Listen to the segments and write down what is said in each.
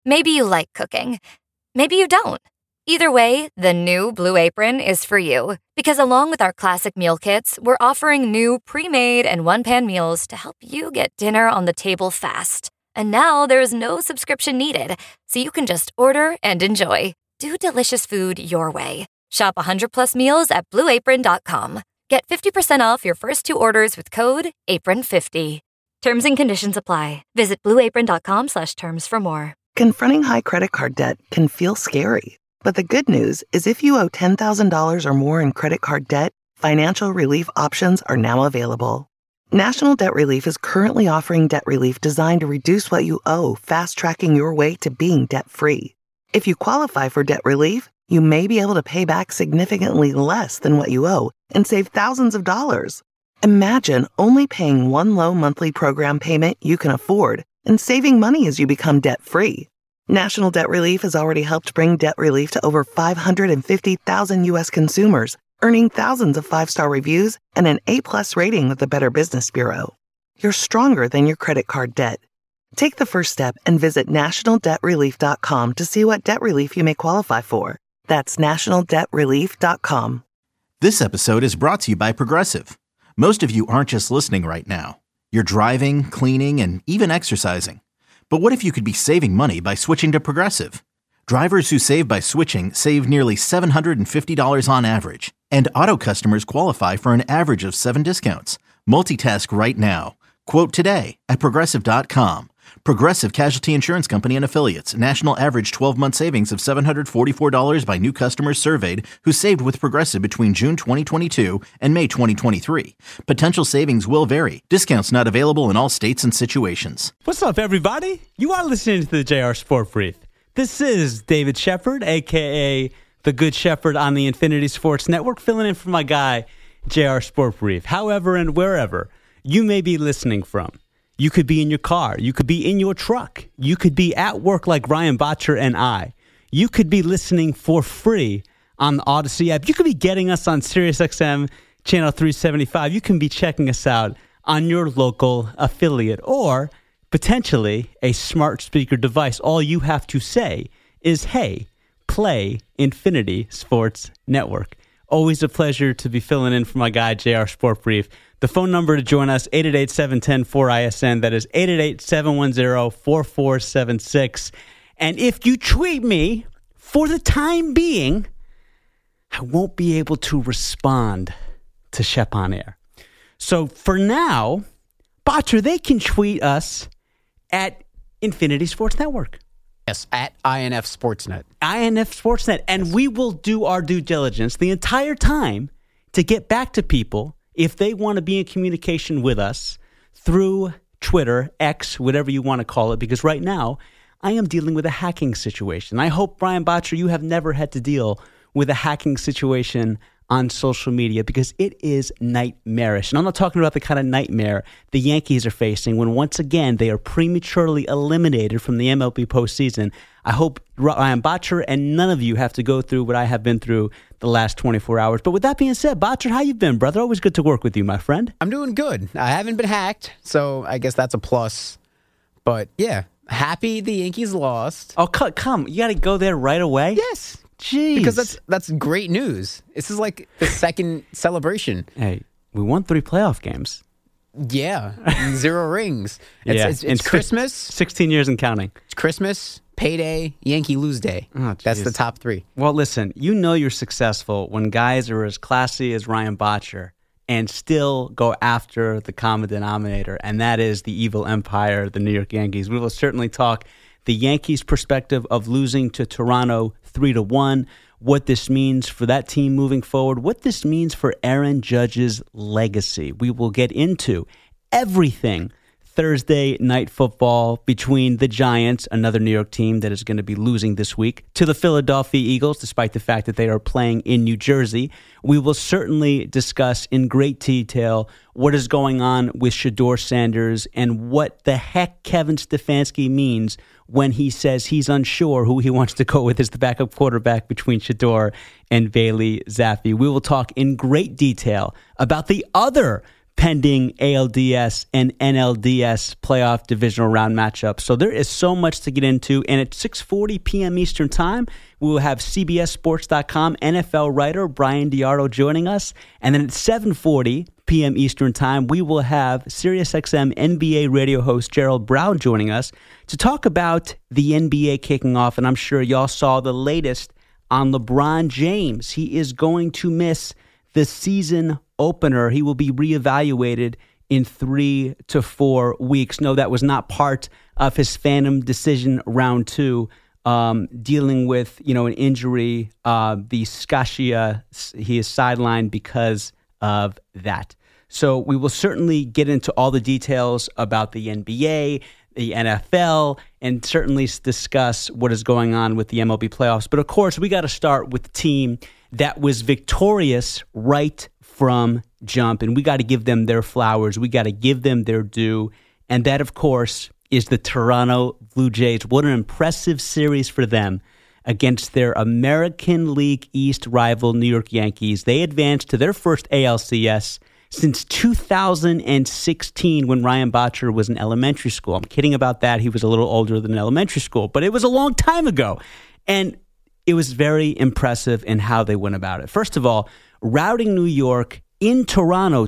Maybe you like cooking. Maybe you don't. Either way, the new Blue Apron is for you. Because along with our classic meal kits, we're offering new pre-made and one-pan meals to help you get dinner on the table fast. And now there's no subscription needed, so you can just order and enjoy. Do delicious food your way. Shop 100+ meals at BlueApron.com. Get 50% off your first 2 orders with code APRON50. Terms and conditions apply. Visit BlueApron.com/terms for more. Confronting high credit card debt can feel scary. But the good news is if you owe $10,000 or more in credit card debt, financial relief options are now available. National Debt Relief is currently offering debt relief designed to reduce what you owe, fast-tracking your way to being debt-free. If you qualify for debt relief, you may be able to pay back significantly less than what you owe and save thousands of dollars. Imagine only paying one low monthly program payment you can afford and saving money as you become debt-free. National Debt Relief has already helped bring debt relief to over 550,000 U.S. consumers, earning thousands of 5-star reviews and an A+ rating with the Better Business Bureau. You're stronger than your credit card debt. Take the first step and visit nationaldebtrelief.com to see what debt relief you may qualify for. That's nationaldebtrelief.com. This episode is brought to you by Progressive. Most of you aren't just listening right now. You're driving, cleaning, and even exercising. But what if you could be saving money by switching to Progressive? Drivers who save by switching save nearly $750 on average. And auto customers qualify for an average of 7 discounts. Multitask right now. Quote today at Progressive.com. Progressive Casualty Insurance Company and Affiliates. National average 12-month savings of $744 by new customers surveyed who saved with Progressive between June 2022 and May 2023. Potential savings will vary. Discounts not available in all states and situations. What's up, everybody? You are listening to the JR Sport Brief. This is David Shepard, a.k.a. The Good Shepherd on the Infinity Sports Network, filling in for my guy, JR Sport Brief. However and wherever you may be listening from. You could be in your car. You could be in your truck. You could be at work like Ryan Botcher and I. You could be listening for free on the Odyssey app. You could be getting us on SiriusXM Channel 375. You can be checking us out on your local affiliate or potentially a smart speaker device. All you have to say is, hey, play Infinity Sports Network. Always a pleasure to be filling in for my guy, JR Sport Brief. The phone number to join us, 888-710-4ISN. That is 888-710-4476. And if you tweet me, for the time being, I won't be able to respond to Shep on air. So for now, Botcher, they can tweet us at Infinity Sports Network. Yes, at INF Sportsnet. INF Sportsnet. And we will do our due diligence the entire time to get back to people if they want to be in communication with us through Twitter, X, whatever you want to call it, because right now I am dealing with a hacking situation. I hope, Brian Botcher, you have never had to deal with a hacking situation on social media because it is nightmarish. And I'm not talking about the kind of nightmare the Yankees are facing when once again they are prematurely eliminated from the MLB postseason. I hope Ryan Botcher and none of you have to go through what I have been through the last 24 hours. But with that being said, Botcher, how you been, brother? Always good to work with you, my friend. I'm doing good. I haven't been hacked, so I guess that's a plus. But yeah, happy the Yankees lost. Oh, come. You got to go there right away? Yes. Jeez. Because that's great news. This is like the second celebration. Hey, we won 3 playoff games. Yeah. 0 rings. It's Christmas. 16 years and counting. It's Christmas, payday, Yankee lose day. Oh, that's the top 3. Well, listen, you know you're successful when guys are as classy as Ryan Botcher and still go after the common denominator, and that is the evil empire, the New York Yankees. We will certainly talk the Yankees' perspective of losing to Toronto 3-1, what this means for that team moving forward, what this means for Aaron Judge's legacy. We will get into everything Thursday night football between the Giants, another New York team that is going to be losing this week, to the Philadelphia Eagles, despite the fact that they are playing in New Jersey. We will certainly discuss in great detail what is going on with Shedeur Sanders and what the heck Kevin Stefanski means when he says he's unsure who he wants to go with as the backup quarterback between Shedeur and Bailey Zappi. We will talk in great detail about the other pending ALDS and NLDS playoff divisional round matchups. So there is so much to get into. And at 6:40 p.m. Eastern Time, we will have CBSSports.com NFL writer Brian Diardo joining us. And then at 7:40 p.m. Eastern Time, we will have SiriusXM NBA radio host Gerald Brown joining us to talk about the NBA kicking off. And I'm sure y'all saw the latest on LeBron James. He is going to miss the season opener. He will be reevaluated in 3 to 4 weeks. No, that was not part of his Phantom decision round 2, dealing with, an injury, the sciatica. He is sidelined because of that. So we will certainly get into all the details about the NBA, the NFL, and certainly discuss what is going on with the MLB playoffs. But of course, we got to start with the team that was victorious right from jump, and we got to give them their flowers. We got to give them their due, and that, of course, is the Toronto Blue Jays. What an impressive series for them against their American League East rival New York Yankees. They advanced to their first ALCS since 2016 when Ryan Bottcher was in elementary school. I'm kidding about that. He was a little older than elementary school, but it was a long time ago. And it was very impressive in how they went about it. First of all, routing New York in Toronto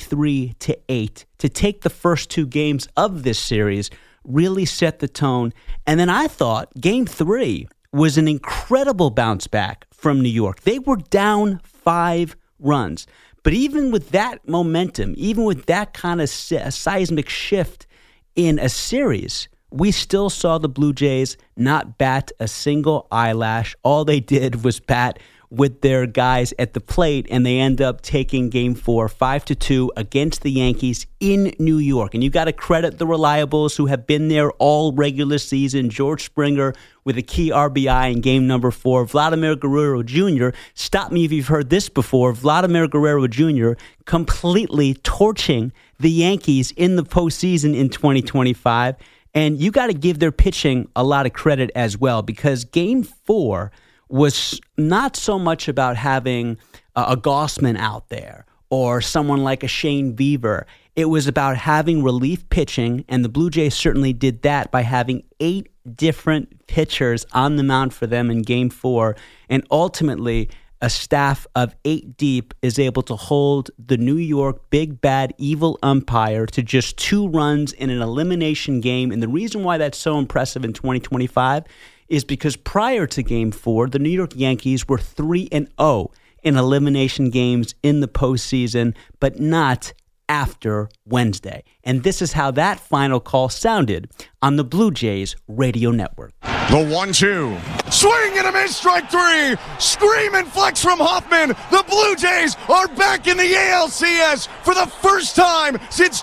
23-8 to take the first 2 games of this series really set the tone. And then I thought Game 3 was an incredible bounce back from New York. They were down 5 runs. But even with that momentum, even with that kind of seismic shift in a series, we still saw the Blue Jays not bat a single eyelash. All they did was bat with their guys at the plate, and they end up taking Game 4 5-2 against the Yankees in New York. And you got to credit the reliables who have been there all regular season. George Springer with a key RBI in Game number 4. Vladimir Guerrero Jr., stop me if you've heard this before, Vladimir Guerrero Jr. completely torching the Yankees in the postseason in 2025. And you got to give their pitching a lot of credit as well, because Game 4 was not so much about having a Gossman out there or someone like a Shane Bieber. It was about having relief pitching, and the Blue Jays certainly did that by having 8 different pitchers on the mound for them in Game 4. And ultimately, a staff of 8 deep is able to hold the New York big bad evil umpire to just 2 runs in an elimination game. And the reason why that's so impressive in 2025 is because prior to Game 4, the New York Yankees were 3-0 in elimination games in the postseason, but not after Wednesday. And this is how that final call sounded on the Blue Jays radio network. The 1-2. Swing and a miss, strike 3. Scream and flex from Hoffman. The Blue Jays are back in the ALCS for the first time since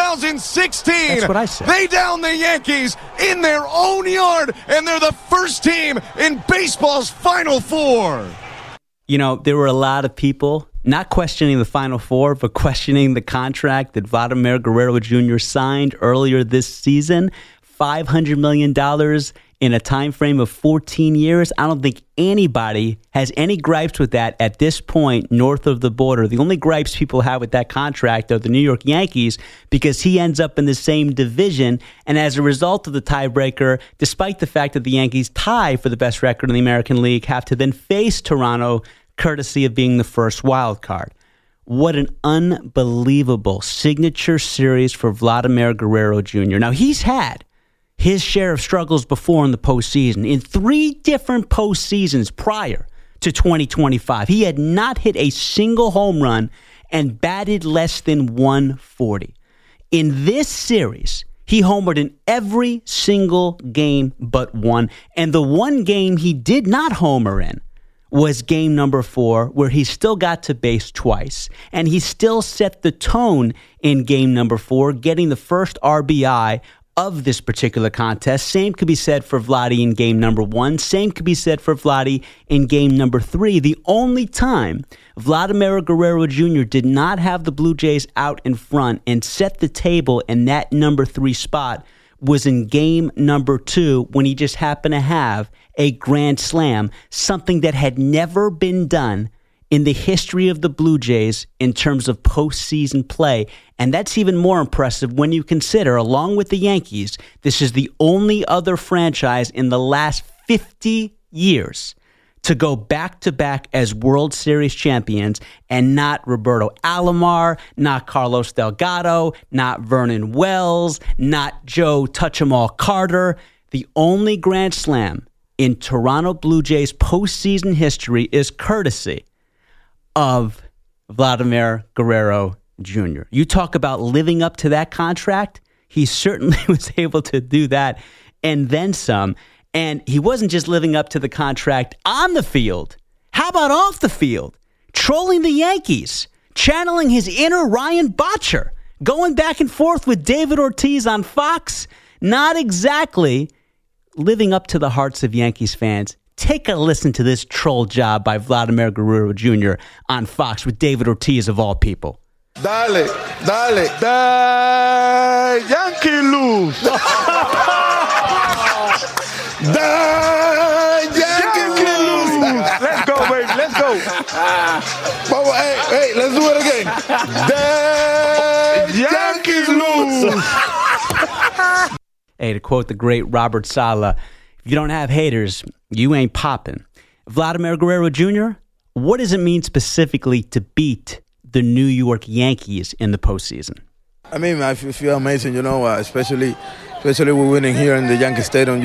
2016. That's what I said. They down the Yankees in their own yard, and they're the first team in baseball's Final Four. You know, there were a lot of people not questioning the Final Four, but questioning the contract that Vladimir Guerrero Jr. signed earlier this season. $500 million in a time frame of 14 years. I don't think anybody has any gripes with that at this point north of the border. The only gripes people have with that contract are the New York Yankees, because he ends up in the same division. And as a result of the tiebreaker, despite the fact that the Yankees tie for the best record in the American League, have to then face Toronto, courtesy of being the first wild card. What an unbelievable signature series for Vladimir Guerrero Jr. Now, he's had his share of struggles before in the postseason. In 3 different postseasons prior to 2025, he had not hit a single home run and batted less than 140. In this series, he homered in every single game but one. And the one game he did not homer in was Game number 4, where he still got to base twice. And he still set the tone in Game number 4, getting the first RBI of this particular contest. Same could be said for Vladdy in Game number 1. Same could be said for Vladdy in Game number 3. The only time Vladimir Guerrero Jr. did not have the Blue Jays out in front and set the table in that number 3 spot was in Game number 2, when he just happened to have a grand slam, something that had never been done in the history of the Blue Jays in terms of postseason play. And that's even more impressive when you consider, along with the Yankees, this is the only other franchise in the last 50 years to go back-to-back as World Series champions, and not Roberto Alomar, not Carlos Delgado, not Vernon Wells, not Joe Touch-em-all Carter. The only Grand Slam in Toronto Blue Jays postseason history is courtesy of Vladimir Guerrero Jr. You talk about living up to that contract. He certainly was able to do that and then some. And he wasn't just living up to the contract on the field. How about off the field? Trolling the Yankees, channeling his inner Ryan Botcher, going back and forth with David Ortiz on Fox. Not exactly living up to the hearts of Yankees fans. Take a listen to this troll job by Vladimir Guerrero Jr. on Fox with David Ortiz of all people. Dale, dale, the Yankee lose. The Yankee lose. Let's go, baby. Let's go. Hey, let's do it again. The Yankees lose. Hey, to quote the great Robert Saleh, if you don't have haters, you ain't popping. Vladimir Guerrero Jr., what does it mean specifically to beat the New York Yankees in the postseason? I mean, I feel amazing, especially we're winning here in the Yankee Stadium.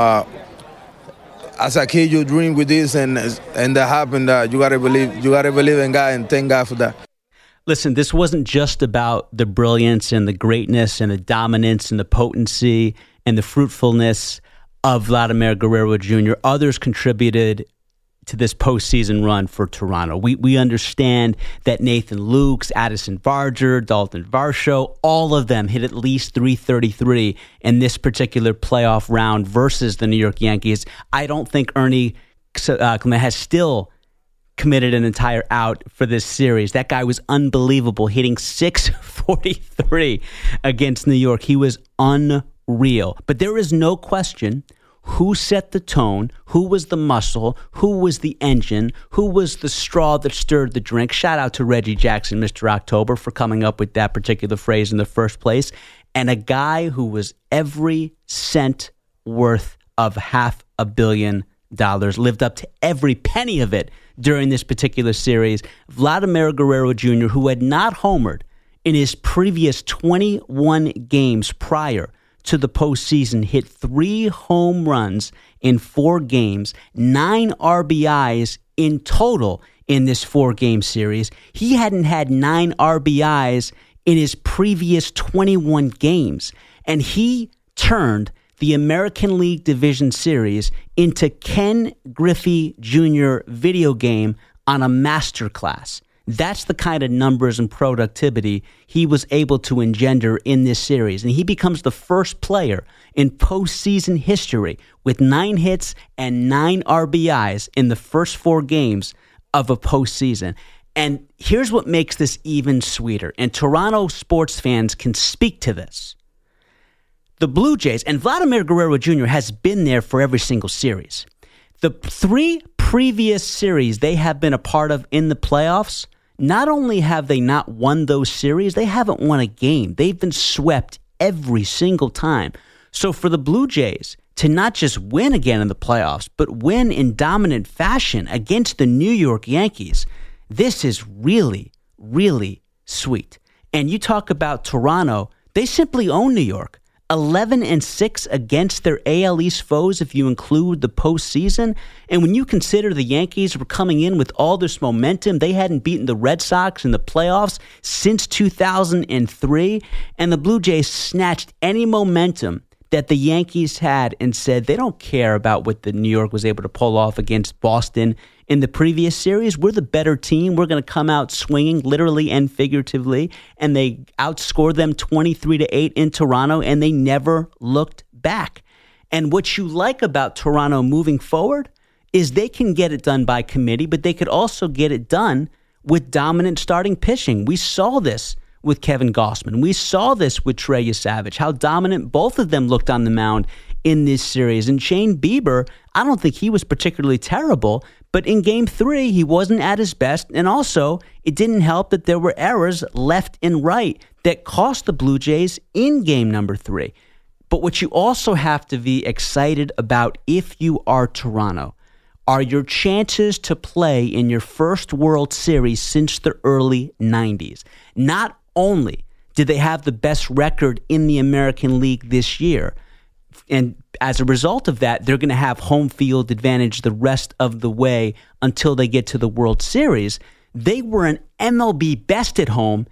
As a kid, you dream with this, and that happened. You gotta believe in God, and thank God for that. Listen, this wasn't just about the brilliance and the greatness and the dominance and the potency and the fruitfulness of Vladimir Guerrero Jr. Others contributed to this postseason run for Toronto. We understand that Nathan Lukes, Addison Barger, Dalton Varsho, all of them hit at least .333 in this particular playoff round versus the New York Yankees. I don't think Ernie Clement has still committed an entire out for this series. That guy was unbelievable, hitting .643 against New York. He was unreal. But there is no question who set the tone, who was the muscle, who was the engine, who was the straw that stirred the drink. Shout out to Reggie Jackson, Mr. October, for coming up with that particular phrase in the first place. And a guy who was every cent worth of $500 million, lived up to every penny of it during this particular series. Vladimir Guerrero Jr., who had not homered in his previous 21 games prior to the postseason, hit 3 home runs in 4 games, 9 RBIs in total in this 4-game series. He hadn't had 9 RBIs in his previous 21 games, and he turned the American League Division Series into Ken Griffey Jr. video game on a masterclass. That's the kind of numbers and productivity he was able to engender in this series. And he becomes the first player in postseason history with 9 hits and 9 RBIs in the first 4 games of a postseason. And here's what makes this even sweeter. And Toronto sports fans can speak to this. The Blue Jays, and Vladimir Guerrero Jr. has been there for every single series. The 3 previous series they have been a part of in the playoffs, not only have they not won those series, they haven't won a game. They've been swept every single time. So for the Blue Jays to not just win again in the playoffs, but win in dominant fashion against the New York Yankees, this is really, really sweet. And you talk about Toronto, they simply own New York. 11-6 against their AL East foes if you include the postseason. And when you consider the Yankees were coming in with all this momentum, they hadn't beaten the Red Sox in the playoffs since 2003, and the Blue Jays snatched any momentum that the Yankees had and said they don't care about what the New York was able to pull off against Boston in the previous series. We're the better team. We're going to come out swinging, literally and figuratively. And they outscored them 23-8 in Toronto, and they never looked back. And what you like about Toronto moving forward is they can get it done by committee, but they could also get it done with dominant starting pitching. We saw this with Kevin Gausman. We saw this with Trey Yesavage, how dominant both of them looked on the mound in this series. And Shane Bieber, I don't think he was particularly terrible, But in Game 3, he wasn't at his best. And also, it didn't help that there were errors left and right that cost the Blue Jays in Game number 3. But what you also have to be excited about if you are Toronto are your chances to play in your first World Series since the early 90s. Not only did they have the best record in the American League this year, and as a result of that, they're going to have home field advantage the rest of the way until they get to the World Series. They were an MLB best at home,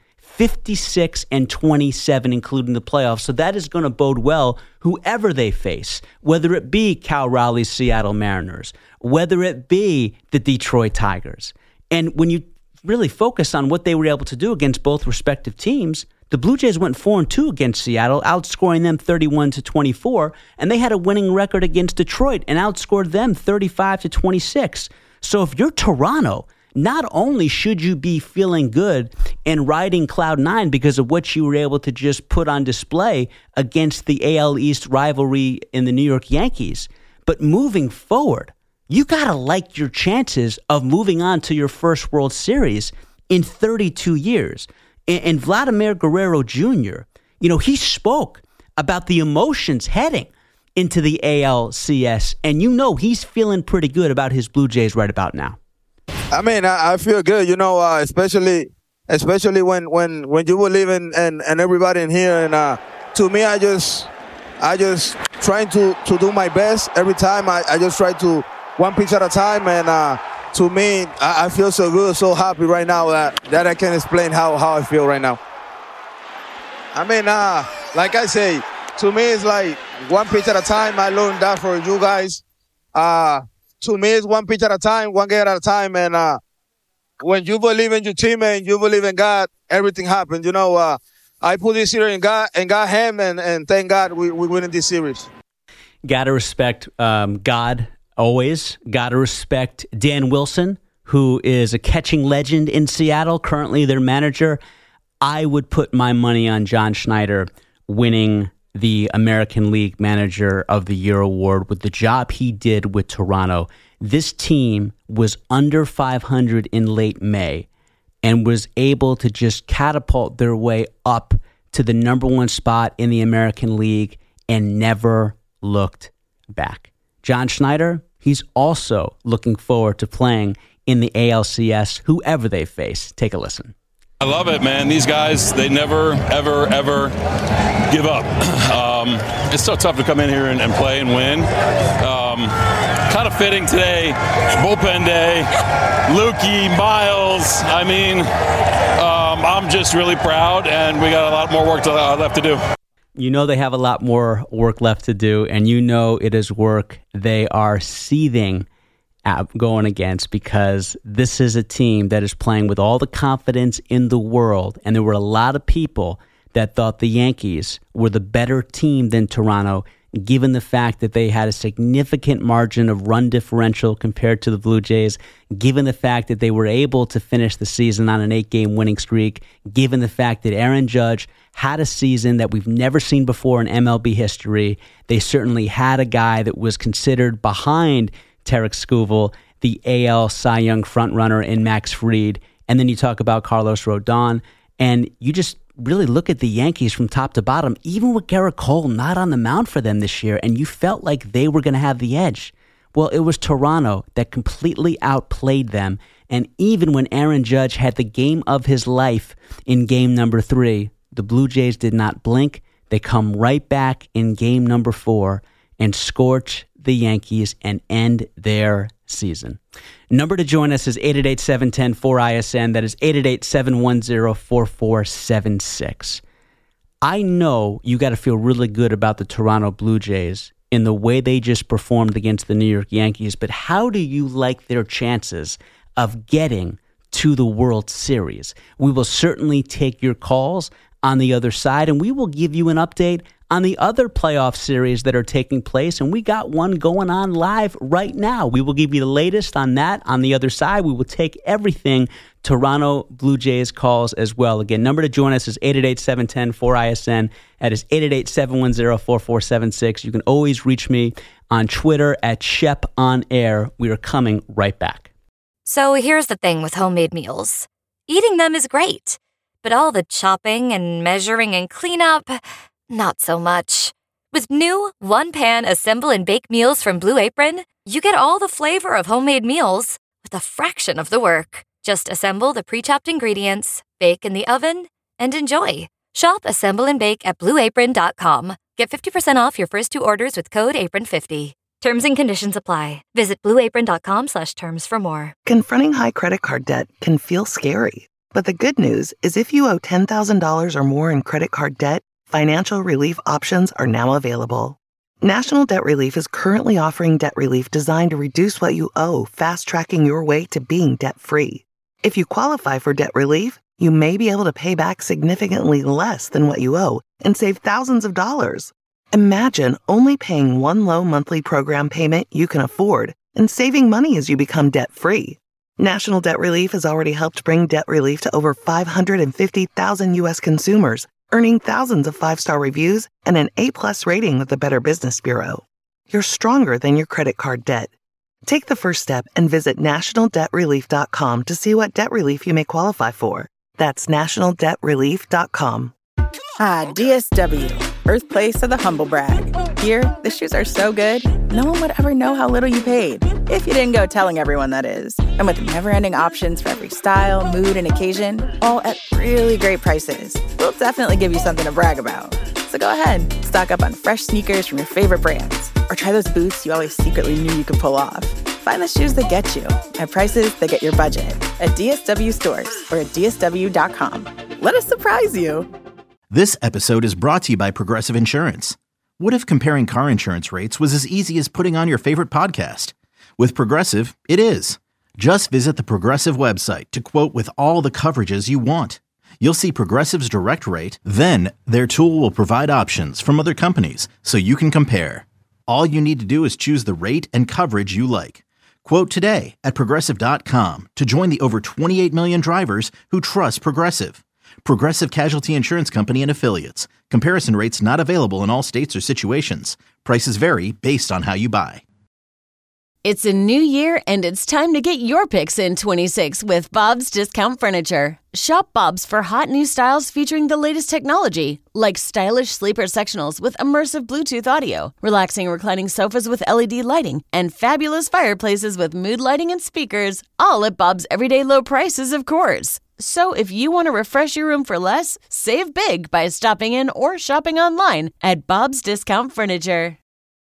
56-27, including the playoffs. So that is going to bode well whoever they face, whether it be Cal Raleigh's Seattle Mariners, whether it be the Detroit Tigers. And when you really focus on what they were able to do against both respective teams, the Blue Jays went 4-2 against Seattle, outscoring them 31-24, and they had a winning record against Detroit and outscored them 35-26. So if you're Toronto, not only should you be feeling good and riding cloud nine because of what you were able to just put on display against the AL East rivalry in the New York Yankees, but moving forward, you got to like your chances of moving on to your first World Series in 32 years. And Vladimir Guerrero Jr., he spoke about the emotions heading into the ALCS, and he's feeling pretty good about his Blue Jays right about now. I mean, I feel good, especially when you believe in and everybody in here. And to me, I just trying to do my best every time. I just try to one pitch at a time, and to me, I feel so good, so happy right now that I can't explain how I feel right now. I mean, like I say, to me, it's like one pitch at a time. I learned that for you guys. To me, it's one pitch at a time, one game at a time. And when you believe in your team and you believe in God, everything happens. I put this series in God hand, and thank God we winning this series. Got to respect God. Always got to respect Dan Wilson, who is a catching legend in Seattle, currently their manager. I would put my money on John Schneider winning the American League Manager of the Year award with the job he did with Toronto. This team was under 500 in late May and was able to just catapult their way up to the number one spot in the American League and never looked back. John Schneider, he's also looking forward to playing in the ALCS, whoever they face. Take a listen. I love it, man. These guys, they never, ever, ever give up. It's so tough to come in here and play and win. Kind of fitting today, bullpen day, Lukey, Miles. I mean, I'm just really proud, and we got a lot more work left to do. They have a lot more work left to do, and it is work they are seething at going against, because this is a team that is playing with all the confidence in the world, and there were a lot of people that thought the Yankees were the better team than Toronto, given the fact that they had a significant margin of run differential compared to the Blue Jays, given the fact that they were able to finish the season on an 8-game winning streak, given the fact that Aaron Judge had a season that we've never seen before in MLB history. They certainly had a guy that was considered behind Tarek Skubal, the AL Cy Young frontrunner in Max Fried. And then you talk about Carlos Rodon, and you just really look at the Yankees from top to bottom, even with Gerrit Cole not on the mound for them this year, and you felt like they were going to have the edge. Well, it was Toronto that completely outplayed them, and even when Aaron Judge had the game of his life in game number 3, the Blue Jays did not blink. They come right back in game number 4 and scorch the Yankees and end their season. Number to join us is 888-710-4ISN. That is 888-710-4476. I know you got to feel really good about the Toronto Blue Jays in the way they just performed against the New York Yankees, but how do you like their chances of getting to the World Series? We will certainly take your calls on the other side, and we will give you an update on the other playoff series that are taking place, and we got one going on live right now. We will give you the latest on that. On the other side, we will take everything Toronto Blue Jays calls as well. Again, number to join us is 888-710-4ISN. That is 888-710-4476. You can always reach me on Twitter at ShepOnAir. We are coming right back. So here's the thing with homemade meals. Eating them is great, but all the chopping and measuring and cleanup, not so much. With new one-pan assemble and bake meals from Blue Apron, you get all the flavor of homemade meals with a fraction of the work. Just assemble the pre-chopped ingredients, bake in the oven, and enjoy. Shop, assemble, and bake at blueapron.com. Get 50% off your first 2 orders with code APRON50. Terms and conditions apply. Visit blueapron.com/terms for more. Confronting high credit card debt can feel scary, but the good news is if you owe $10,000 or more in credit card debt, financial relief options are now available. National Debt Relief is currently offering debt relief designed to reduce what you owe, fast-tracking your way to being debt-free. If you qualify for debt relief, you may be able to pay back significantly less than what you owe and save thousands of dollars. Imagine only paying one low monthly program payment you can afford and saving money as you become debt-free. National Debt Relief has already helped bring debt relief to over 550,000 U.S. consumers, earning thousands of 5-star reviews and an A+ rating with the Better Business Bureau. You're stronger than your credit card debt. Take the first step and visit nationaldebtrelief.com to see what debt relief you may qualify for. That's nationaldebtrelief.com. DSW, birthplace of the humble brag. Here, the shoes are so good, no one would ever know how little you paid. If you didn't go telling everyone, that is. And with never-ending options for every style, mood, and occasion, all at really great prices, we'll definitely give you something to brag about. So go ahead, stock up on fresh sneakers from your favorite brands, or try those boots you always secretly knew you could pull off. Find the shoes that get you at prices that get your budget at DSW stores or at DSW.com. Let us surprise you. This episode is brought to you by Progressive Insurance. What if comparing car insurance rates was as easy as putting on your favorite podcast? With Progressive, it is. Just visit the Progressive website to quote with all the coverages you want. You'll see Progressive's direct rate, then their tool will provide options from other companies so you can compare. All you need to do is choose the rate and coverage you like. Quote today at Progressive.com to join the over 28 million drivers who trust Progressive. Progressive Casualty Insurance Company and Affiliates. Comparison rates not available in all states or situations. Prices vary based on how you buy. It's a new year, and it's time to get your picks in 26 with Bob's Discount Furniture. Shop Bob's for hot new styles featuring the latest technology, like stylish sleeper sectionals with immersive Bluetooth audio, relaxing reclining sofas with LED lighting, and fabulous fireplaces with mood lighting and speakers, all at Bob's everyday low prices, of course. So if you want to refresh your room for less, save big by stopping in or shopping online at Bob's Discount Furniture.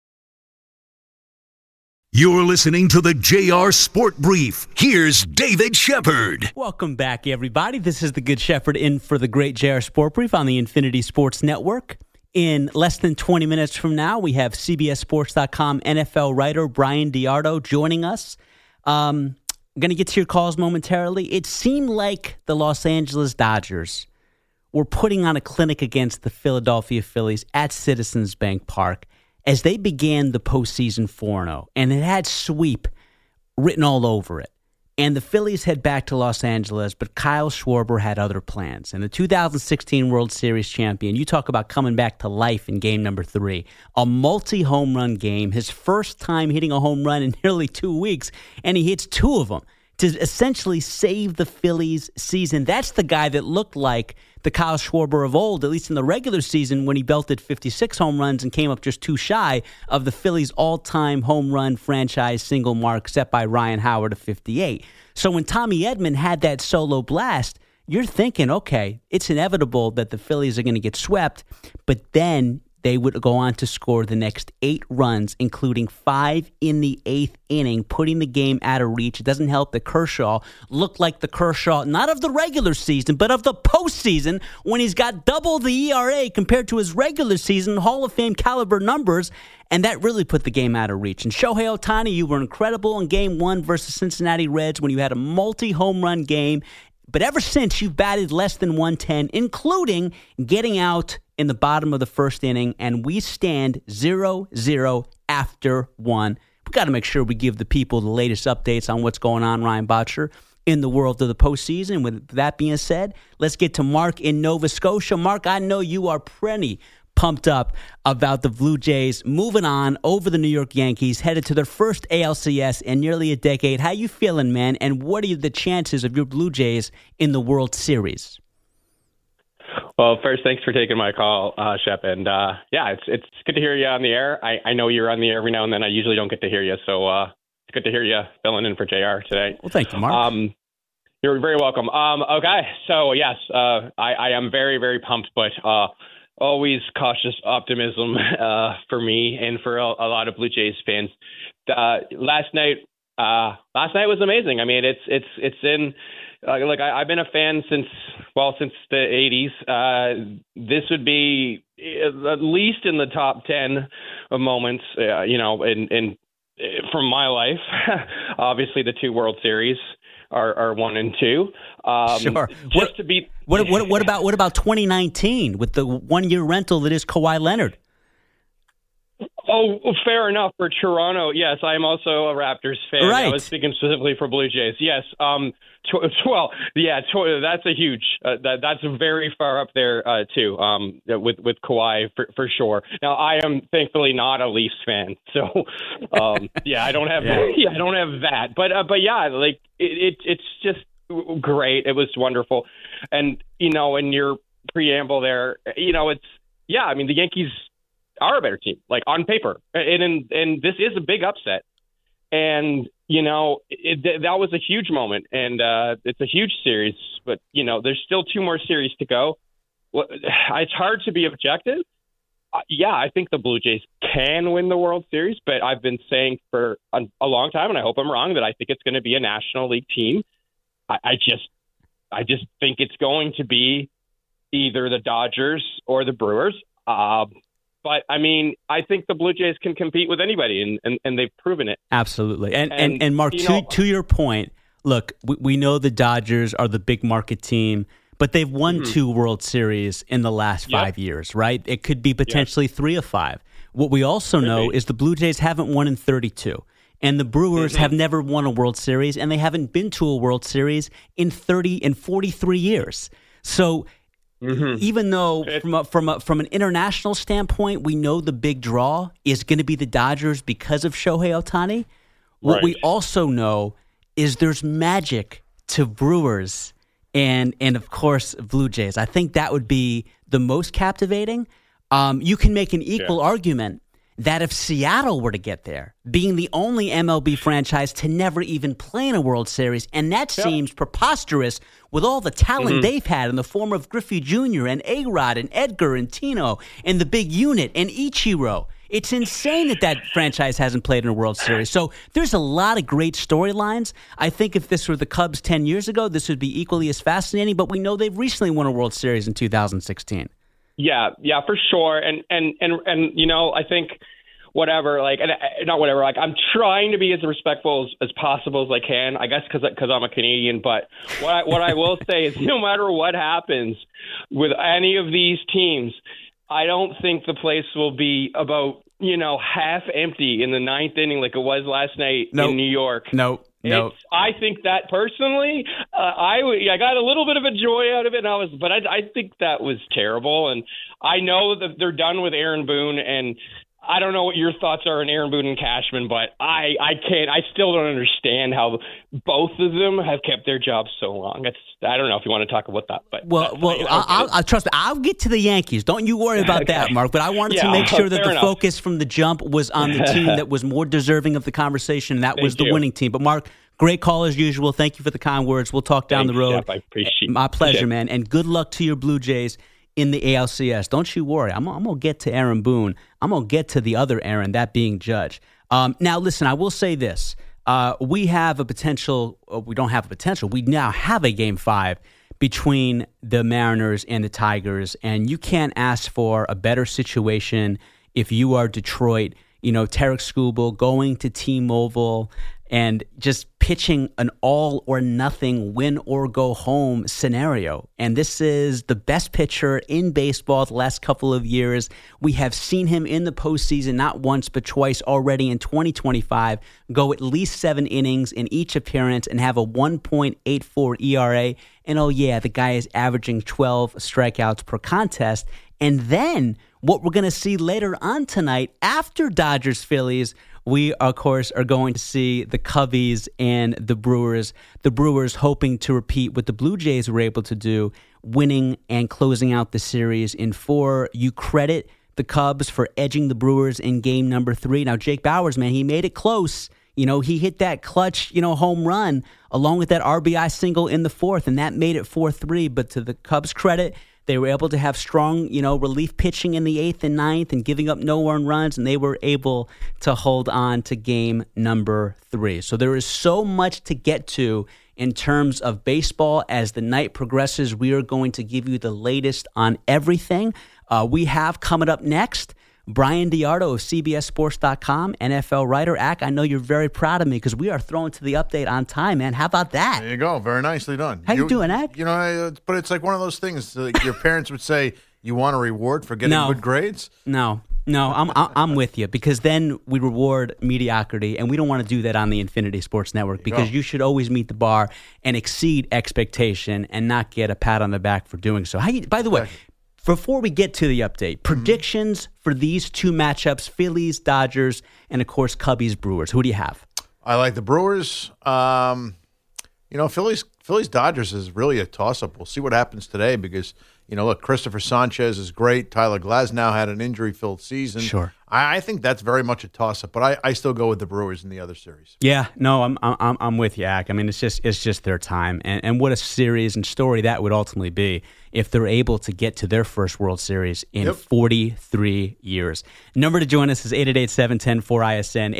You're listening to the JR Sport Brief. Here's David Shepard. Welcome back, everybody. This is the Good Shepherd in for the great JR Sport Brief on the Infinity Sports Network. In less than 20 minutes from now, we have CBSSports.com NFL writer Brian Diardo joining us. I'm going to get to your calls momentarily. It seemed like the Los Angeles Dodgers were putting on a clinic against the Philadelphia Phillies at Citizens Bank Park as they began the postseason 4-0, and it had sweep written all over it. And the Phillies head back to Los Angeles, but Kyle Schwarber had other plans. And the 2016 World Series champion, you talk about coming back to life in game number 3, a multi-home run game, his first time hitting a home run in nearly 2 weeks, and he hits 2 of them to essentially save the Phillies' season. That's the guy that looked like the Kyle Schwarber of old, at least in the regular season when he belted 56 home runs and came up just 2 shy of the Phillies' all-time home run franchise single mark set by Ryan Howard of 58. So when Tommy Edman had that solo blast, you're thinking, okay, it's inevitable that the Phillies are going to get swept, but then they would go on to score the next 8 runs, including 5 in the 8th inning, putting the game out of reach. It doesn't help that Kershaw looked like the Kershaw, not of the regular season, but of the postseason, when he's got double the ERA compared to his regular season Hall of Fame caliber numbers, and that really put the game out of reach. And Shohei Ohtani, you were incredible in Game 1 versus Cincinnati Reds when you had a multi-home run game. But ever since, you've batted less than 110, including getting out in the bottom of the first inning, and we stand 0-0 after 1. We got to make sure we give the people the latest updates on what's going on, Ryan Botcher, in the world of the postseason. With that being said, let's get to Mark in Nova Scotia. Mark, I know you are plenty pumped up about the Blue Jays moving on over the New York Yankees, headed to their first ALCS in nearly a decade. How you feeling, man? And what are the chances of your Blue Jays in the World Series? Well, first, thanks for taking my call, Shep. And it's good to hear you on the air. I know you're on the air every now and then. I usually don't get to hear you, so it's good to hear you filling in for JR today. Well, thank you, Mark. You're very welcome. Okay, so yes, I am very, very pumped, but always cautious optimism for me and for a lot of Blue Jays fans. Last night was amazing. I mean, it's in. I've been a fan since the 80s. This would be at least in the top 10 of moments, in from my life. Obviously, the 2 World Series are 1 and 2. Sure. What about 2019 with the 1-year rental that is Kawhi Leonard? Oh, fair enough for Toronto. Yes, I am also a Raptors fan. Right. I was speaking specifically for Blue Jays. Yes. That's a huge. That's very far up there too. With Kawhi for sure. Now, I am thankfully not a Leafs fan, so I don't have I don't have that. But it's just great. It was wonderful, and in your preamble there, I mean the Yankees are a better team, like on paper, and this is a big upset, and that was a huge moment, and it's a huge series, but there's still 2 more series to go. Well, it's hard to be objective. I think the Blue Jays can win the World Series, but I've been saying for a long time, and I hope I'm wrong, that I think it's going to be a National League team. I just think it's going to be either the Dodgers or the Brewers. But, I mean, I think the Blue Jays can compete with anybody, and they've proven it. Absolutely. And Mark, to your point, look, we know the Dodgers are the big market team, but they've won 2 World Series in the last 5 years, right? It could be potentially 3 of 5. What we also know is the Blue Jays haven't won in 32, and the Brewers have never won a World Series, and they haven't been to a World Series in 43 years. So even though from an international standpoint, we know the big draw is going to be the Dodgers because of Shohei Ohtani, what we also know is there's magic to Brewers and of course Blue Jays. I think that would be the most captivating. You can make an equal argument that if Seattle were to get there, being the only MLB franchise to never even play in a World Series, and that seems preposterous with all the talent they've had in the form of Griffey Jr. and A-Rod and Edgar and Tino and the big unit and Ichiro. It's insane that franchise hasn't played in a World Series. So there's a lot of great storylines. I think if this were the Cubs 10 years ago, this would be equally as fascinating, but we know they've recently won a World Series in 2016. Yeah, for sure. And I think I'm trying to be as respectful as possible as I can, I guess because I'm a Canadian. But what I will say is no matter what happens with any of these teams, I don't think the place will be about, half empty in the 9th inning like it was last night in New York. No. I think that personally, I got a little bit of a joy out of it, but I think that was terrible. And I know that they're done with Aaron Boone, and I don't know what your thoughts are on Aaron Boone and Cashman, but I still don't understand how both of them have kept their jobs so long. I don't know if you want to talk about that, but I'll trust me. I'll get to the Yankees. Don't you worry about that, Mark. But I wanted to make sure that the focus from the jump was on the team that was more deserving of the conversation, and that was the winning team. But Mark, great call as usual. Thank you for the kind words. We'll talk down the road. I appreciate it. My pleasure, man. And good luck to your Blue Jays in the ALCS. Don't you worry. I'm going to get to Aaron Boone. I'm going to get to the other Aaron, that being Judge. Now, listen, I will say this. We have a potential – we don't have a potential. We now have a Game 5 between the Mariners and the Tigers, and you can't ask for a better situation if you are Detroit. Tarek Skubal going to T-Mobile and just pitching an all-or-nothing, win-or-go-home scenario. And this is the best pitcher in baseball the last couple of years. We have seen him in the postseason not once but twice already in 2025, go at least 7 innings in each appearance and have a 1.84 ERA. And the guy is averaging 12 strikeouts per contest. And then what we're going to see later on tonight after Dodgers-Phillies, we, of course, are going to see the Cubbies and the Brewers. The Brewers hoping to repeat what the Blue Jays were able to do, winning and closing out the series in 4. You credit the Cubs for edging the Brewers in game number 3. Now, Jake Bauers, man, he made it close. You know, he hit that clutch, home run along with that RBI single in the 4th, and that made it 4-3. But to the Cubs' credit, they were able to have strong, relief pitching in the 8th and 9th and giving up no earned runs, and they were able to hold on to game number 3. So there is so much to get to in terms of baseball. As the night progresses, we are going to give you the latest on everything. We have coming up next Brian DiArdo of CBSSports.com, NFL writer. Ak, I know you're very proud of me because we are throwing to the update on time, man. How about that? There you go. Very nicely done. How you doing, Ak? But it's like one of those things. Your parents would say, you want a reward for getting good grades? No, I'm with you, because then we reward mediocrity, and we don't want to do that on the Infinity Sports Network, because you should always meet the bar and exceed expectation and not get a pat on the back for doing so. By the way, before we get to the update, predictions for these two matchups, Phillies, Dodgers, and, of course, Cubbies, Brewers. Who do you have? I like the Brewers. Phillies, Dodgers is really a toss-up. We'll see what happens today because, look, Christopher Sanchez is great. Tyler Glasnow had an injury-filled season. Sure. I think that's very much a toss-up, but I still go with the Brewers in the other series. Yeah, no, I'm with you, Ak. I mean, it's just their time, and what a series and story that would ultimately be if they're able to get to their first World Series in 43 years. Number to join us is 888-710-4ISN,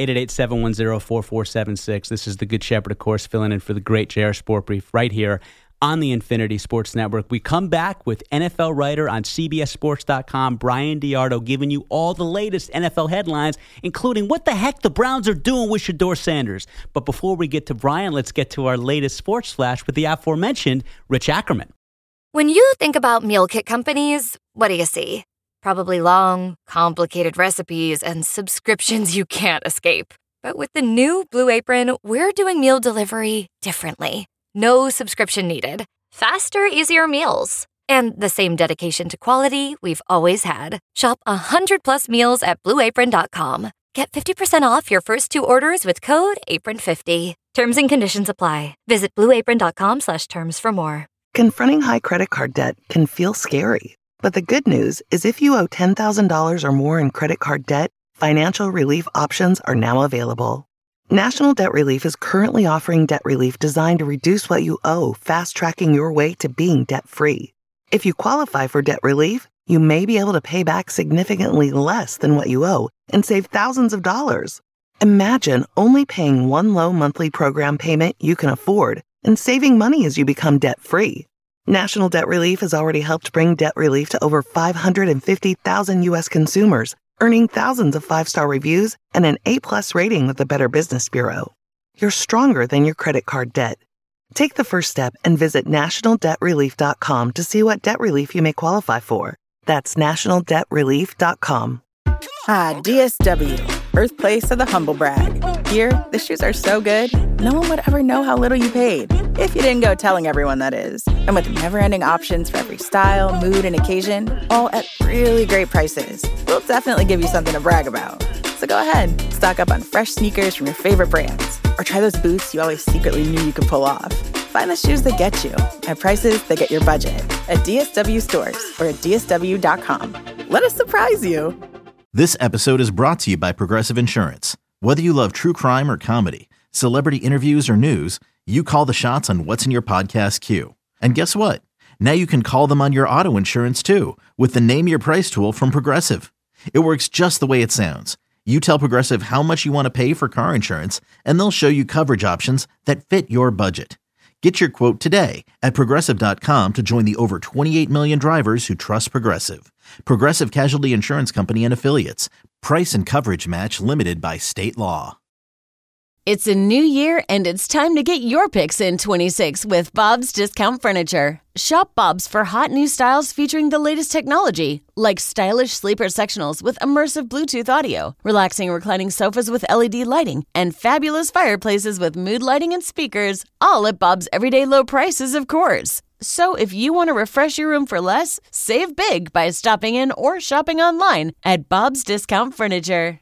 888-710-4476. This is the Good Shepherd, of course, filling in for the great JR Sport Brief right here on the Infinity Sports Network. We come back with NFL writer on CBSSports.com, Brian DiArdo, giving you all the latest NFL headlines, including what the heck the Browns are doing with Shedeur Sanders. But before we get to Brian, let's get to our latest sports flash with the aforementioned Rich Ackerman. When you think about meal kit companies, what do you see? Probably long, complicated recipes and subscriptions you can't escape. But with the new Blue Apron, we're doing meal delivery differently. No subscription needed. Faster, easier meals. And the same dedication to quality we've always had. Shop 100+ meals at BlueApron.com. Get 50% off your first 2 orders with code APRON50. Terms and conditions apply. Visit BlueApron.com/terms for more. Confronting high credit card debt can feel scary. But the good news is if you owe $10,000 or more in credit card debt, financial relief options are now available. National Debt Relief is currently offering debt relief designed to reduce what you owe, fast-tracking your way to being debt-free. If you qualify for debt relief, you may be able to pay back significantly less than what you owe and save thousands of dollars. Imagine only paying one low monthly program payment you can afford and saving money as you become debt-free. National Debt Relief has already helped bring debt relief to over 550,000 U.S. consumers, earning thousands of 5-star reviews and an A+ rating with the Better Business Bureau. You're stronger than your credit card debt. Take the first step and visit nationaldebtrelief.com to see what debt relief you may qualify for. That's nationaldebtrelief.com. DSW, birthplace of the humble brag. Here, the shoes are so good, no one would ever know how little you paid. If you didn't go telling everyone, that is. And with never-ending options for every style, mood, and occasion, all at really great prices, we'll definitely give you something to brag about. So go ahead, stock up on fresh sneakers from your favorite brands, or try those boots you always secretly knew you could pull off. Find the shoes that get you at prices that get your budget at DSW stores or at DSW.com. Let us surprise you. This episode is brought to you by Progressive Insurance. Whether you love true crime or comedy, celebrity interviews or news, you call the shots on what's in your podcast queue. And guess what? Now you can call them on your auto insurance too with the Name Your Price tool from Progressive. It works just the way it sounds. You tell Progressive how much you want to pay for car insurance, and they'll show you coverage options that fit your budget. Get your quote today at Progressive.com to join the over 28 million drivers who trust Progressive. Progressive Casualty Insurance Company and Affiliates. Price and coverage match limited by state law. It's a new year, and it's time to get your picks in 26 with Bob's Discount Furniture. Shop Bob's for hot new styles featuring the latest technology, like stylish sleeper sectionals with immersive Bluetooth audio, relaxing reclining sofas with LED lighting, and fabulous fireplaces with mood lighting and speakers, all at Bob's everyday low prices, of course. So if you want to refresh your room for less, save big by stopping in or shopping online at Bob's Discount Furniture.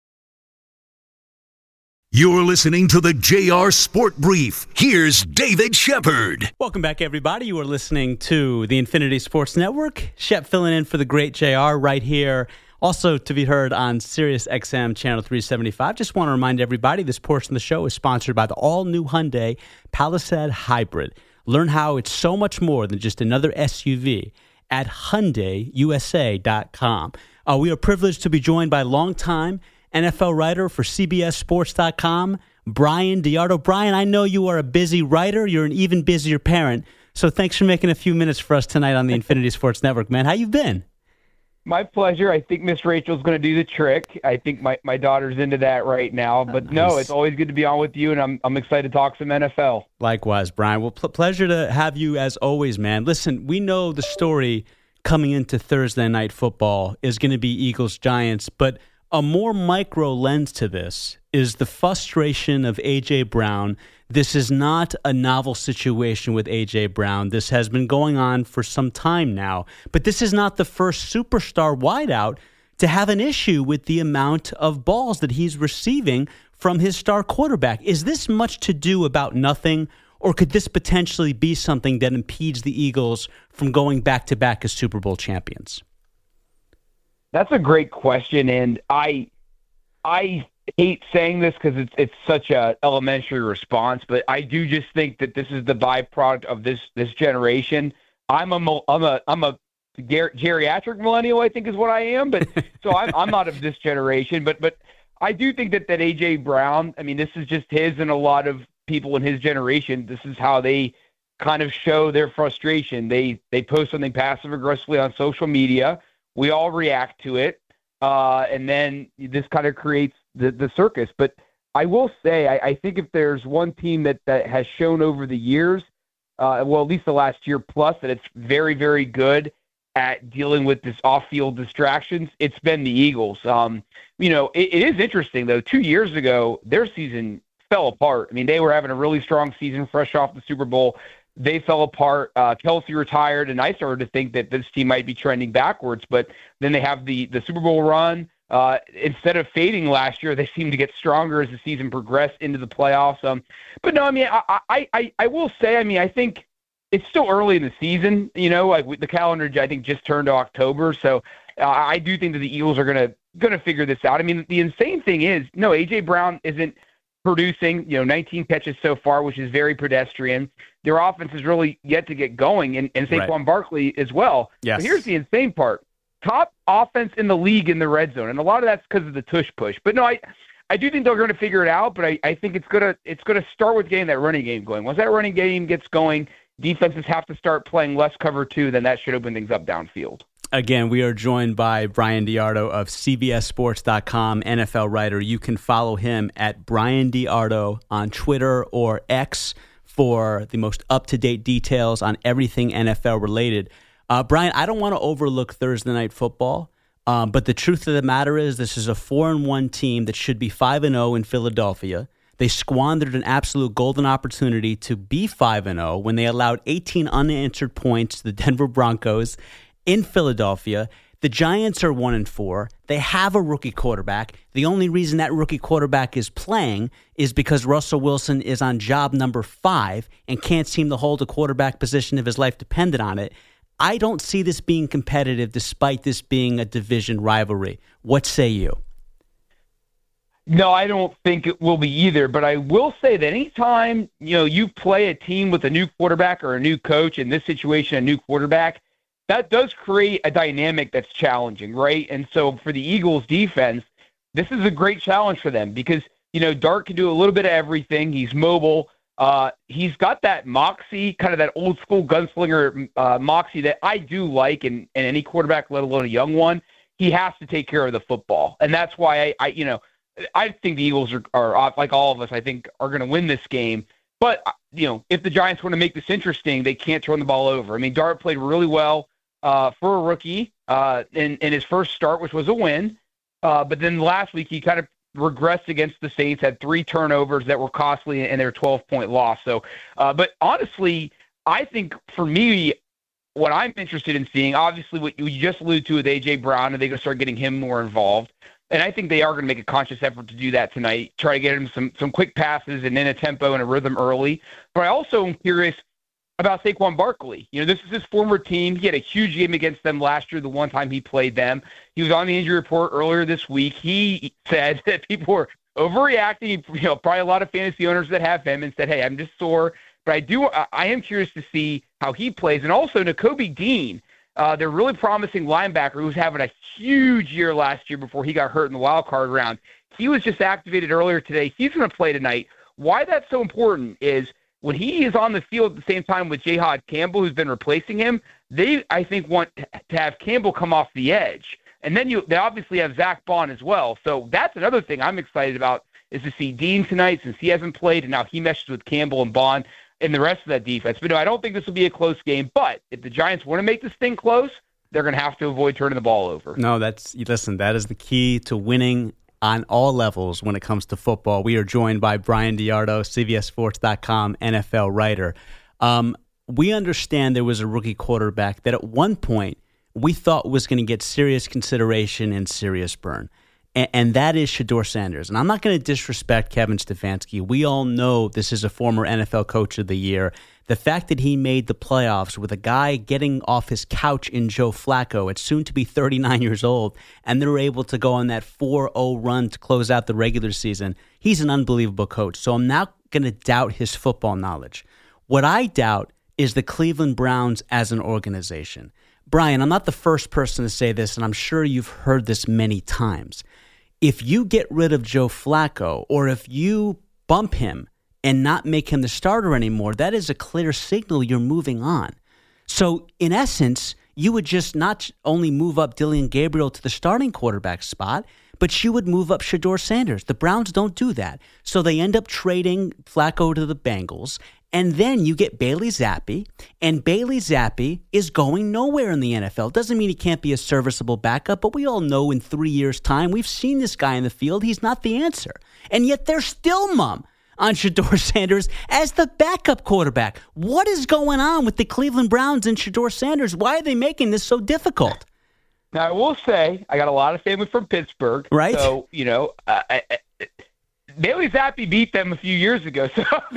You're listening to the JR Sport Brief. Here's David Shepard. Welcome back, everybody. You are listening to the Infinity Sports Network. Shep filling in for the great JR right here. Also to be heard on Sirius XM Channel 375. Just want to remind everybody this portion of the show is sponsored by the all-new Hyundai Palisade Hybrid. Learn how it's so much more than just another SUV at HyundaiUSA.com. We are privileged to be joined by longtime NFL writer for CBSSports.com, Brian DiArdo. Brian, I know you are a busy writer. You're an even busier parent. So thanks for making a few minutes for us tonight on the Infinity Sports Network, man. How you been? My pleasure. I think Miss Rachel's going to do the trick. I think my daughter's into that right now. But no, it's always good to be on with you, and I'm excited to talk some NFL. Likewise, Brian. Well, pleasure to have you as always, man. Listen, we know the story coming into Thursday Night Football is going to be Eagles-Giants, but a more micro lens to this is the frustration of A.J. Brown. This is not a novel situation with A.J. Brown. This has been going on for some time now. But this is not the first superstar wideout to have an issue with the amount of balls that he's receiving from his star quarterback. Is this much to do about nothing, or could this potentially be something that impedes the Eagles from going back-to-back as Super Bowl champions? That's a great question, and I hate saying this because it's such a elementary response, but I do just think that this is the byproduct of this generation. I'm a geriatric millennial, I think is what I am, but so I'm not of this generation, but I do think that A.J. Brown, I mean, this is just his and a lot of people in his generation. This is how they kind of show their frustration. They post something passive-aggressively on social media. We all react to it, and then this kind of creates the circus. But I will say, I think if there's one team that has shown over the years, well, at least the last year plus, that it's very, very good at dealing with this off-field distractions, it's been the Eagles. It is interesting, though. 2 years ago, their season fell apart. I mean, they were having a really strong season fresh off the Super Bowl. They fell apart. Kelsey retired, and I started to think that this team might be trending backwards. But then they have the Super Bowl run. Instead of fading last year, they seem to get stronger as the season progressed into the playoffs. But no, I mean, I will say, I mean, I think it's still early in the season. Like the calendar, I think just turned to October. So I do think that the Eagles are gonna figure this out. I mean, the insane thing is, no, A.J. Brown isn't producing, 19 catches so far, which is very pedestrian. Their offense is really yet to get going, and Saquon Barkley as well. Yes. But here's the insane part. Top offense in the league in the red zone, and a lot of that's because of the tush push. But no, I do think they're going to figure it out, but I think it's gonna start with getting that running game going. Once that running game gets going, defenses have to start playing less cover two, then that should open things up downfield. Again, we are joined by Brian DiArdo of CBSSports.com, NFL writer. You can follow him at Brian DiArdo on Twitter or X for the most up-to-date details on everything NFL related. Brian, I don't want to overlook Thursday Night Football, but the truth of the matter is this is a 4-1 team that should be 5-0 in Philadelphia. They squandered an absolute golden opportunity to be 5-0 when they allowed 18 unanswered points to the Denver Broncos in Philadelphia. The Giants are 1-4. They have a rookie quarterback. The only reason that rookie quarterback is playing is because Russell Wilson is on job number 5 and can't seem to hold a quarterback position if his life depended on it. I don't see this being competitive despite this being a division rivalry. What say you? No, I don't think it will be either, but I will say that anytime, you play a team with a new quarterback or a new coach, in this situation, a new quarterback, that does create a dynamic that's challenging, right? And so for the Eagles defense, this is a great challenge for them because, Dart can do a little bit of everything. He's mobile. He's got that moxie, kind of that old school gunslinger moxie that I do like in any quarterback, let alone a young one. He has to take care of the football. And that's why I think the Eagles are like all of us, I think, are going to win this game. But, if the Giants want to make this interesting, they can't turn the ball over. I mean, Dart played really well for a rookie in his first start, which was a win. But then last week he kind of regressed against the Saints, had 3 turnovers that were costly in their 12-point loss. So, but honestly, I think for me, what I'm interested in seeing, obviously what you just alluded to with A.J. Brown, and they're going to start getting him more involved. And I think they are going to make a conscious effort to do that tonight, try to get him some quick passes and in a tempo and a rhythm early. But I also am curious about Saquon Barkley. This is his former team. He had a huge game against them last year, the one time he played them. He was on the injury report earlier this week. He said that people were overreacting. Probably a lot of fantasy owners that have him and said, hey, I'm just sore. But I am curious to see how he plays. And also Nakobe Dean, they're really promising linebacker who's having a huge year last year before he got hurt in the wild card round. He was just activated earlier today. He's going to play tonight. Why that's so important is when he is on the field at the same time with Jahad Campbell, who's been replacing him, they, I think, want to have Campbell come off the edge. And then they obviously have Zach Bond as well. So that's another thing I'm excited about is to see Dean tonight since he hasn't played, and now he meshes with Campbell and Bond and the rest of that defense. But no, I don't think this will be a close game. But if the Giants want to make this thing close, they're going to have to avoid turning the ball over. No, that is the key to winning on all levels when it comes to football. We are joined by Brian DiArdo, CBSSports.com NFL writer. We understand there was a rookie quarterback that at one point we thought was going to get serious consideration and serious burn. And that is Shedeur Sanders. And I'm not going to disrespect Kevin Stefanski. We all know this is a former NFL Coach of the Year. The fact that he made the playoffs with a guy getting off his couch in Joe Flacco at soon to be 39 years old, and they were able to go on that 4-0 run to close out the regular season, he's an unbelievable coach. So I'm not going to doubt his football knowledge. What I doubt is the Cleveland Browns as an organization. Brian, I'm not the first person to say this, and I'm sure you've heard this many times. If you get rid of Joe Flacco, or if you bump him and not make him the starter anymore, that is a clear signal you're moving on. So, in essence, you would just not only move up Dillon Gabriel to the starting quarterback spot, but you would move up Shedeur Sanders. The Browns don't do that. So they end up trading Flacco to the Bengals, and then you get Bailey Zappi, and Bailey Zappi is going nowhere in the NFL. Doesn't mean he can't be a serviceable backup, but we all know in 3 years' time, we've seen this guy in the field. He's not the answer. And yet they're still mum on Shedeur Sanders as the backup quarterback. What is going on with the Cleveland Browns and Shedeur Sanders? Why are they making this so difficult? Now, I will say, I got a lot of family from Pittsburgh. Right. So, Bailey Zappi beat them a few years ago.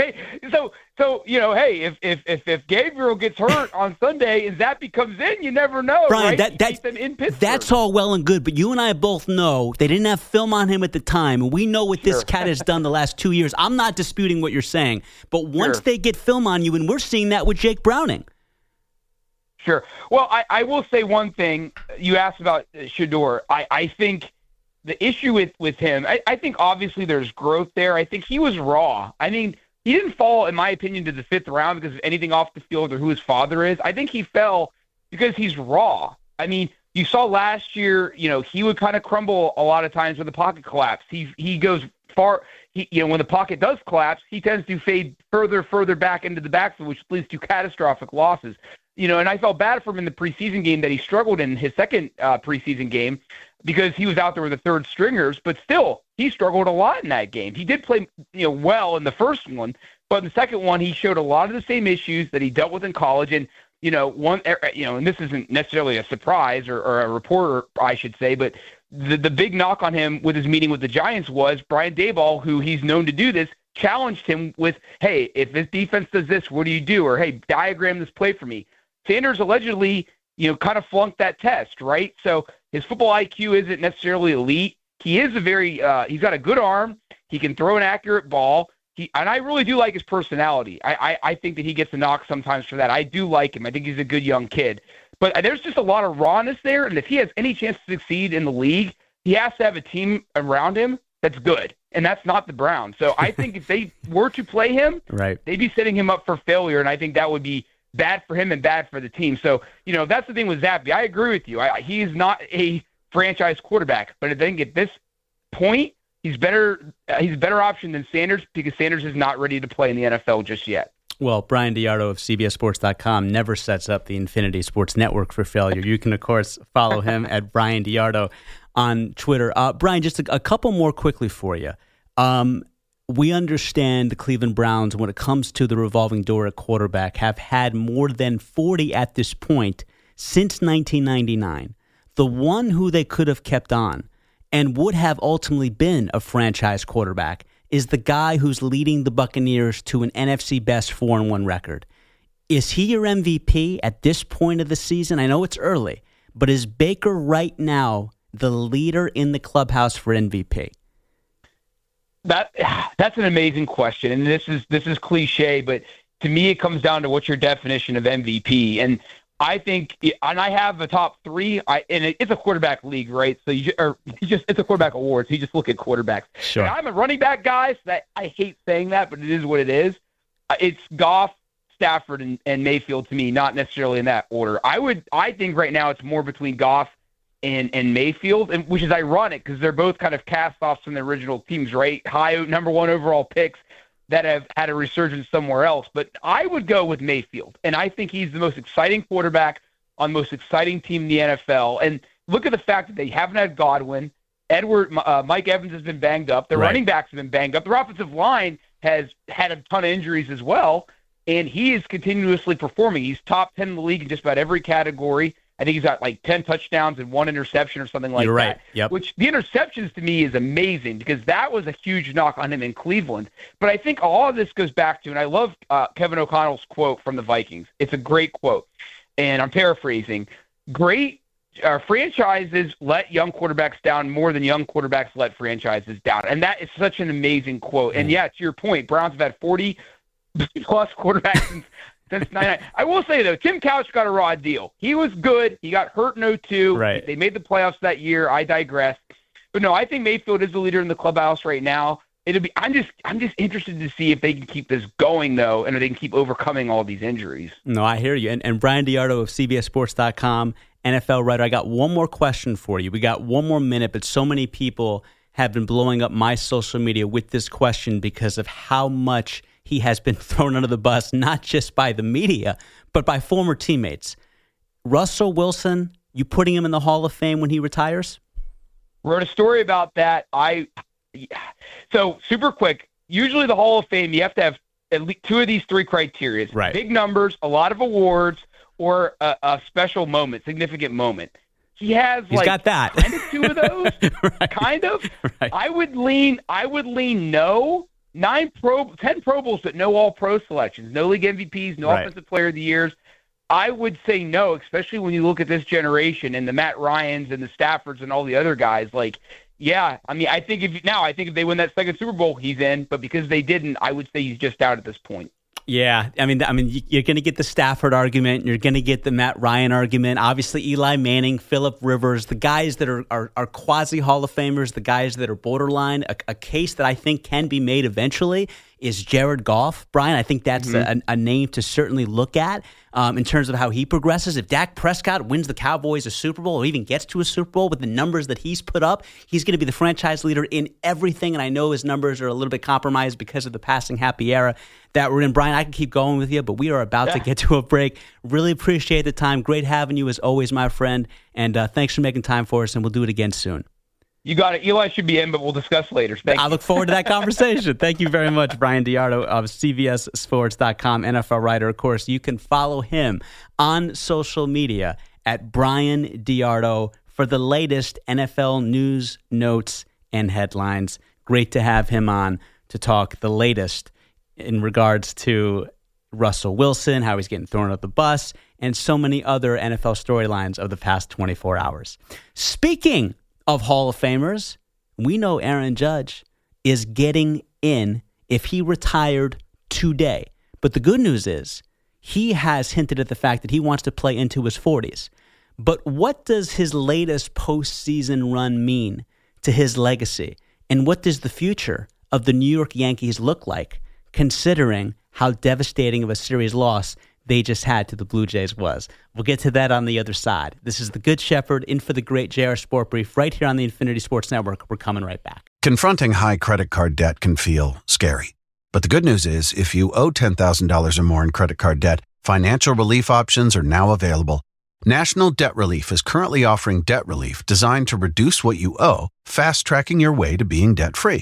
So hey, if Gabriel gets hurt on Sunday and Zappi comes in, you never know, Brian, right? Beat them in Pittsburgh. That's all well and good, but you and I both know they didn't have film on him at the time, and we know what this cat has done the last 2 years. I'm not disputing what you're saying, but once they get film on you, and we're seeing that with Jake Browning. Sure. Well, I will say one thing. You asked about Shedeur. I think the issue with him, I think obviously there's growth there. I think he was raw. I mean, he didn't fall, in my opinion, to the fifth round because of anything off the field or who his father is. I think he fell because he's raw. I mean, you saw last year, he would kind of crumble a lot of times when the pocket collapsed. He goes far. When the pocket does collapse, he tends to fade further back into the backfield, which leads to catastrophic losses. And I felt bad for him in the preseason game that he struggled in his second preseason game because he was out there with the third stringers, but still, he struggled a lot in that game. He did play, well in the first one, but in the second one, he showed a lot of the same issues that he dealt with in college. And, and this isn't necessarily a surprise or a reporter, I should say, but the big knock on him with his meeting with the Giants was Brian Daboll, who he's known to do this, challenged him with, hey, if this defense does this, what do you do? Or, hey, diagram this play for me. Sanders allegedly, kind of flunked that test, right? So his football IQ isn't necessarily elite. He is he's got a good arm. He can throw an accurate ball. And I really do like his personality. I think that he gets a knock sometimes for that. I do like him. I think he's a good young kid. But there's just a lot of rawness there. And if he has any chance to succeed in the league, he has to have a team around him that's good. And that's not the Browns. So I think if they were to play him, right, they'd be setting him up for failure. And I think that would be bad for him and bad for the team. So, that's the thing with Zappi. I agree with you. He is not a franchise quarterback. But I think at this point, he's better option than Sanders because Sanders is not ready to play in the NFL just yet. Well, Brian DiArdo of CBSSports.com never sets up the Infinity Sports Network for failure. You can, of course, follow him at Brian DiArdo on Twitter. Brian, just a couple more quickly for you. we understand the Cleveland Browns, when it comes to the revolving door at quarterback, have had more than 40 at this point since 1999. The one who they could have kept on and would have ultimately been a franchise quarterback is the guy who's leading the Buccaneers to an NFC best 4-1 record. Is he your MVP at this point of the season? I know it's early, but is Baker right now the leader in the clubhouse for MVP? That's an amazing question, and this is cliche, but to me it comes down to what's your definition of MVP. And I think, and I have a top three, and it's a quarterback league, right? So it's a quarterback award, so you just look at quarterbacks. Sure. And I'm a running back guy, so that I hate saying that, but it is what it is. It's Goff, Stafford, and Mayfield to me, not necessarily in that order. I think right now it's more between Goff and Mayfield, and which is ironic because they're both kind of cast-offs from the original teams, right? High number one overall picks that have had a resurgence somewhere else. But I would go with Mayfield, and I think he's the most exciting quarterback on the most exciting team in the NFL. And look at the fact that they haven't had Godwin. Mike Evans has been banged up. Their running backs have been banged up. Their offensive line has had a ton of injuries as well, and he is continuously performing. He's top 10 in the league in just about every category. I think he's got like 10 touchdowns and 1 interception or something like You're right. that. Yep. Which the interceptions to me is amazing because that was a huge knock on him in Cleveland. But I think all of this goes back to, and I love Kevin O'Connell's quote from the Vikings. It's a great quote, and I'm paraphrasing. Great franchises let young quarterbacks down more than young quarterbacks let franchises down. And that is such an amazing quote. And yeah, to your point, Browns have had 40-plus quarterbacks since 99. I will say, though, Tim Couch got a raw deal. He was good. He got hurt in 2002. Right. They made the playoffs that year. I digress. But, no, I think Mayfield is the leader in the clubhouse right now. I'm just interested to see if they can keep this going, though, and if they can keep overcoming all these injuries. No, I hear you. And Brian DiArdo of CBSSports.com, NFL writer, I got one more question for you. We got one more minute, but so many people have been blowing up my social media with this question because of how much he has been thrown under the bus, not just by the media, but by former teammates. Russell Wilson, you putting him in the Hall of Fame when he retires? Wrote a story about that. So super quick, usually the Hall of Fame, you have to have at least 2 of these 3 criteria. Right. Big numbers, a lot of awards, or a special moment, significant moment. He's got that. Kind of 2 of those. Right. Kind of. Right. I would lean no. 10 Pro Bowls, but no All-Pro selections, no league MVPs, no Offensive Player of the Years. I would say no, especially when you look at this generation and the Matt Ryans and the Staffords and all the other guys. Like, yeah, I mean, I think if they win that second Super Bowl, he's in. But because they didn't, I would say he's just out at this point. Yeah, I mean, you're going to get the Stafford argument. You're going to get the Matt Ryan argument. Obviously, Eli Manning, Phillip Rivers, the guys that are quasi Hall of Famers, the guys that are borderline. A case that I think can be made eventually is Jared Goff. Brian, I think that's a name to certainly look at in terms of how he progresses. If Dak Prescott wins the Cowboys a Super Bowl or even gets to a Super Bowl with the numbers that he's put up, he's going to be the franchise leader in everything. And I know his numbers are a little bit compromised because of the passing happy era that we're in. Brian, I can keep going with you, but we are about to get to a break. Really appreciate the time. Great having you as always, my friend. And thanks for making time for us, and we'll do it again soon. You got it. Eli should be in, but we'll discuss later. I look forward to that conversation. Thank you very much, Brian DiArdo of CBSSports.com, NFL writer. Of course, you can follow him on social media at Brian DiArdo for the latest NFL news, notes, and headlines. Great to have him on to talk the latest in regards to Russell Wilson, how he's getting thrown out the bus, and so many other NFL storylines of the past 24 hours. Speaking of Hall of Famers, we know Aaron Judge is getting in if he retired today. But the good news is he has hinted at the fact that he wants to play into his 40s. But what does his latest postseason run mean to his legacy? And what does the future of the New York Yankees look like, considering how devastating of a series loss they just had to the Blue Jays was? We'll get to that on the other side. This is the Good Shepherd in for the great JR Sport Brief right here on the Infinity Sports Network. We're coming right back. Confronting high credit card debt can feel scary. But the good news is if you owe $10,000 or more in credit card debt, financial relief options are now available. National Debt Relief is currently offering debt relief designed to reduce what you owe, fast-tracking your way to being debt-free.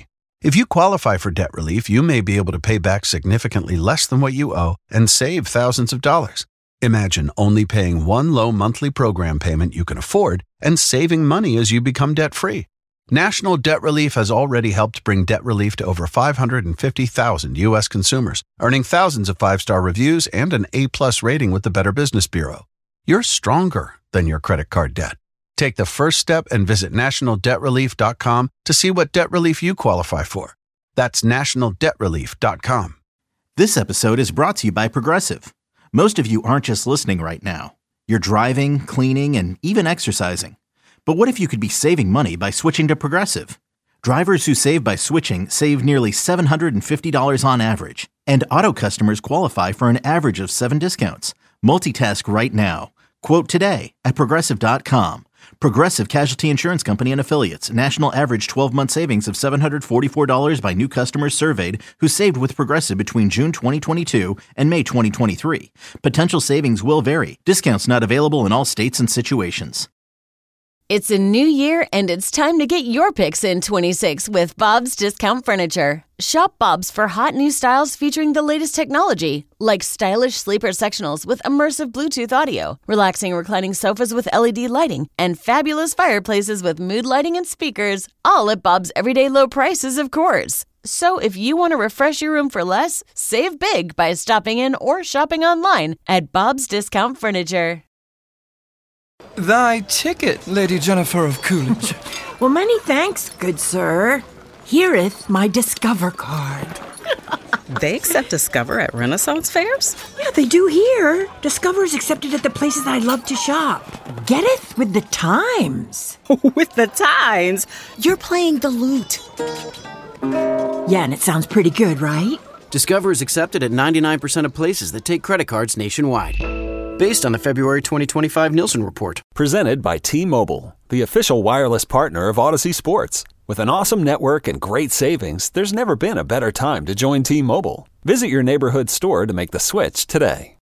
If you qualify for debt relief, you may be able to pay back significantly less than what you owe and save thousands of dollars. Imagine only paying one low monthly program payment you can afford and saving money as you become debt-free. National Debt Relief has already helped bring debt relief to over 550,000 U.S. consumers, earning thousands of 5-star reviews and an A+ rating with the Better Business Bureau. You're stronger than your credit card debt. Take the first step and visit nationaldebtrelief.com to see what debt relief you qualify for. That's nationaldebtrelief.com. This episode is brought to you by Progressive. Most of you aren't just listening right now. You're driving, cleaning, and even exercising. But what if you could be saving money by switching to Progressive? Drivers who save by switching save nearly $750 on average, and auto customers qualify for an average of 7 discounts. Multitask right now. Quote today at Progressive.com. Progressive Casualty Insurance Company and Affiliates. National average 12-month savings of $744 by new customers surveyed who saved with Progressive between June 2022 and May 2023. Potential savings will vary. Discounts not available in all states and situations. It's a new year, and it's time to get your picks in 26 with Bob's Discount Furniture. Shop Bob's for hot new styles featuring the latest technology, like stylish sleeper sectionals with immersive Bluetooth audio, relaxing reclining sofas with LED lighting, and fabulous fireplaces with mood lighting and speakers, all at Bob's everyday low prices, of course. So if you want to refresh your room for less, save big by stopping in or shopping online at Bob's Discount Furniture. Thy ticket, Lady Jennifer of Coolidge. Well, many thanks, good sir. Here'th my Discover card. They accept Discover at Renaissance fairs? Yeah, they do here. Discover is accepted at the places I love to shop. Getteth with the times. With the times? You're playing the lute. Yeah, and it sounds pretty good, right? Discover is accepted at 99% of places that take credit cards nationwide. Based on the February 2025 Nielsen report. Presented by T-Mobile, the official wireless partner of Odyssey Sports. With an awesome network and great savings, there's never been a better time to join T-Mobile. Visit your neighborhood store to make the switch today.